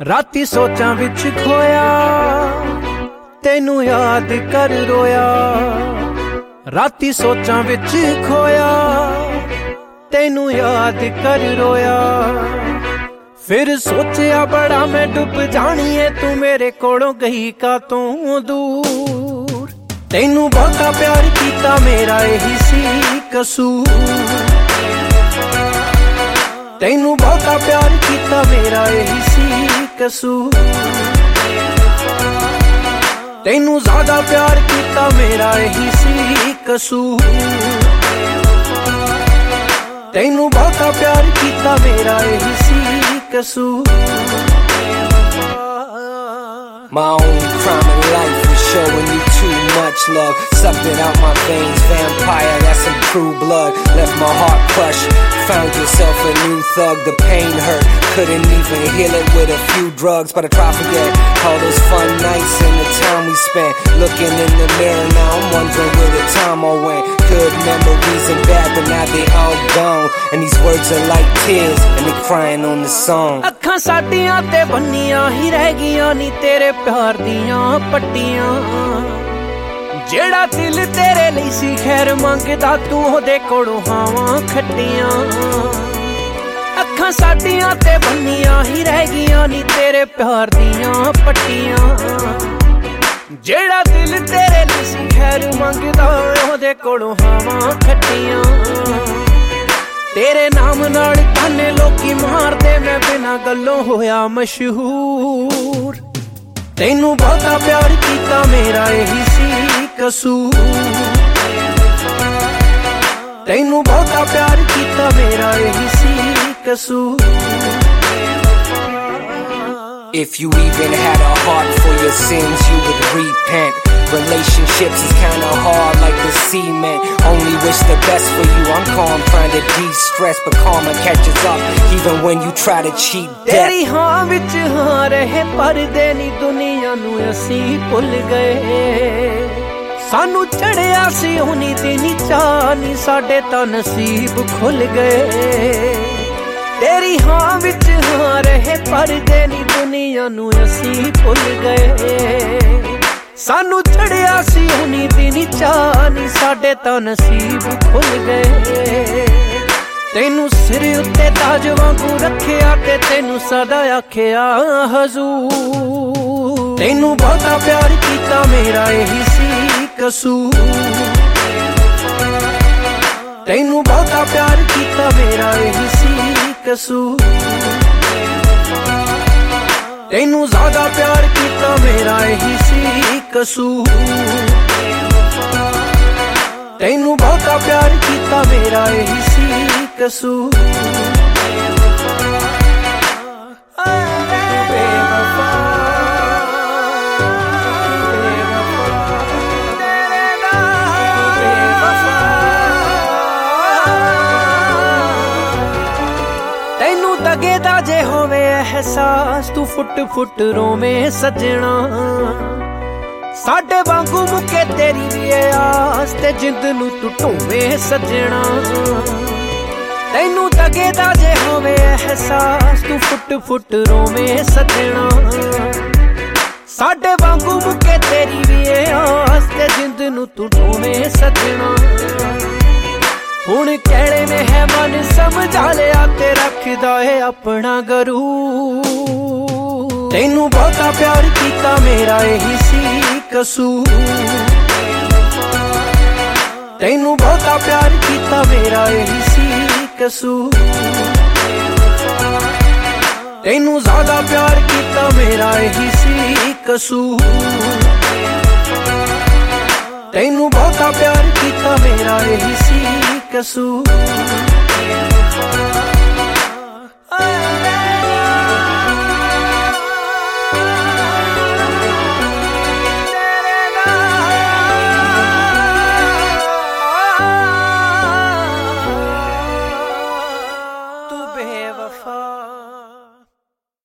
राती सोचां विच खोया तेनू याद कर रोया। राती सोचां विच खोया तेनू याद कर रोया। फिर सोचिया बड़ा मैं डुब जानी है तू मेरे कोलों गई का तू दूर। तेनू बहुता प्यार कीता मेरा यही सी कसूर। तेनू बहुता प्यार कीता मेरा यही सी कसूर। तेनू ज्यादा प्यार कीता मेरा यही सी कसूर। तेनू बहुता प्यार कीता मेरा यही सी कसूर। My own crime in life was showing you too much love. Sucked it out my veins, vampire, that's some true blood. Left my heart crushed, found yourself a new thug. The pain hurt, couldn't even heal it with a few drugs. But I try to forget all those fun nights and the time we spent. Looking in the mirror now, I'm wondering where the time all went. Good memories and bad, but now they all gone. And these words are like tears, and they crying on the song. ਅੱਖਾਂ ਸਾਡੀਆਂ ਤੇ ਬੰਨੀਆਂ ਹੀ ਰਹਿ ਗਈਆਂ ਨੀ ਤੇਰੇ प्यार दियां पट्टियां। जेड़ा दिल तेरे लिए सी खैर मंगदा तू ओदे कोलों हावां खट्टियां। अखां साडियां ते बन्नियां ही रह गईयां नी तेरे प्यार दियां पट्टियां। जेड़ा दिल तेरे लिए सी खैर मंगदा ओदे कोलों हावां खट्टियां। तेरे नाम नाल ताने लोकी मारदे मैं बिना गल्लों होया मशहूर। तेनू बहुता प्यार कीता मेरा यही सी कसूर। तेनू बहुता प्यार कीता मेरा यही सी कसूर। If you even had a heart for your sins, you would repent. Relationships is kinda hard like the cement. Only wish the best for you, I'm calm trying to de-stress, but karma catches up even when you try to cheat death. तेरी हाँ विच हाँ रहे पर्दे नी दुनिया नू असी भुल गए। सानू चढ़िया सी हुनी दी चाह नी साडे तां नसीब खुल गए। तेरी हाँ विच हाँ रहे पर्दे नी दुनिया नू असी भुल गए। सानू चढ़िया सी हुनी दी चाह नी साडे तां नसीब खुल गए। तेनू सिर उत्ते ताज वांगू रखिया ते तेनू सदा आखिया हजूर। तेनू बहुता प्यार कीता मेरा यही सी कसूर। तेनू बहुता प्यार कीता मेरा यही सी कसूर। तेनू ज्यादा प्यार कीता मेरा यही सी कसूर। तेनू बहुता प्यार कीता मेरा यही सी कसूर। तेनू दगे दा जे होवे एहसास तू फुट फुट रोवे सजना। साडे वांगू मुके तेरी भी आस ते जिंद नू तू ढोवे सजना। तेनू दगे दा जे होवे एहसास तू फुट फुट रोवे सजना। साडे वांगू मुके तेरी भी आस ते जिंद नू तू ढोवे सजना। हुण कहणे में है मन समझा लिया ते रखदा है अपना गरूर। तेनू बहुता प्यार कीता मेरा यही सी कसूर। तेनू बहुता प्यार कीता मेरा यही सी कसूर। तेनू ज्यादा प्यार कीता मेरा यही सी कसूर। तेनू बहुता प्यार कीता मेरा यही सी कसूर।